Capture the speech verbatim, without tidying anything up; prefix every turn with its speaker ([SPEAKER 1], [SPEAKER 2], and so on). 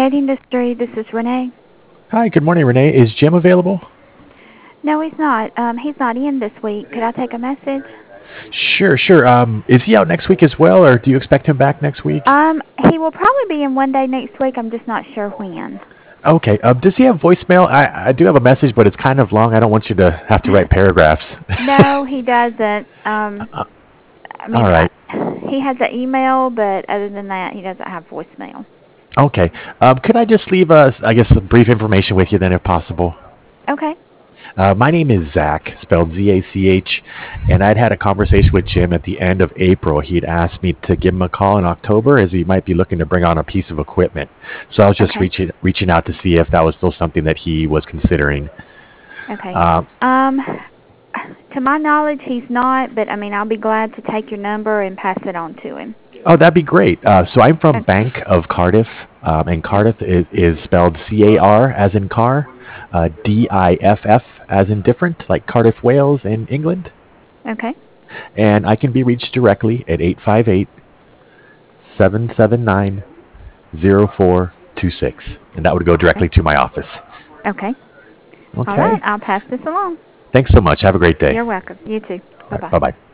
[SPEAKER 1] Great Industry, this is Renee.
[SPEAKER 2] Hi, good morning, Renee. Is Jim available?
[SPEAKER 1] No, he's not. Um, he's not in this week. Could I take a message?
[SPEAKER 2] Sure, sure. Um, is he out next week as well, or do you expect him back next week?
[SPEAKER 1] Um, he will probably be in one day next week. I'm just not sure when.
[SPEAKER 2] Okay. Um, does he have voicemail? I, I do have a message, but it's kind of long. I don't want you to have to write paragraphs.
[SPEAKER 1] No, he doesn't. Um, I
[SPEAKER 2] All
[SPEAKER 1] mean, I,
[SPEAKER 2] right.
[SPEAKER 1] he has an email, but other than that, he doesn't have voicemail.
[SPEAKER 2] Okay. Um, could I just leave us, I guess, some brief information with you then, if possible?
[SPEAKER 1] Okay.
[SPEAKER 2] Uh, my name is Zach, spelled Z A C H, and I'd had a conversation with Jim at the end of April. He'd asked me to give him a call in October as he might be looking to bring on a piece of equipment. So I was just
[SPEAKER 1] Okay.
[SPEAKER 2] reaching reaching out to see if that was still something that he was considering.
[SPEAKER 1] Okay.
[SPEAKER 2] Uh,
[SPEAKER 1] Um, to my knowledge, he's not, but I mean, I'll be glad to take your number and pass it on to him.
[SPEAKER 2] oh, that'd be great. Uh, so I'm from
[SPEAKER 1] Okay.
[SPEAKER 2] Bank of Cardiff, um, and Cardiff is, is spelled C A R as in car, uh, D I F F as in different, like Cardiff, Wales, in England.
[SPEAKER 1] Okay.
[SPEAKER 2] And I can be reached directly at eight five eight, seven seven nine, zero four two six, and that would go
[SPEAKER 1] Okay.
[SPEAKER 2] directly to my office.
[SPEAKER 1] Okay. All right.
[SPEAKER 2] Okay.
[SPEAKER 1] I'll pass this along.
[SPEAKER 2] Thanks so much. Have a great day.
[SPEAKER 1] You're welcome. You too.
[SPEAKER 2] All
[SPEAKER 1] Bye
[SPEAKER 2] right.
[SPEAKER 1] bye.
[SPEAKER 2] Bye bye.